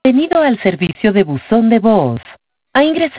Bienvenido al servicio de buzón de voz. Ha ingresado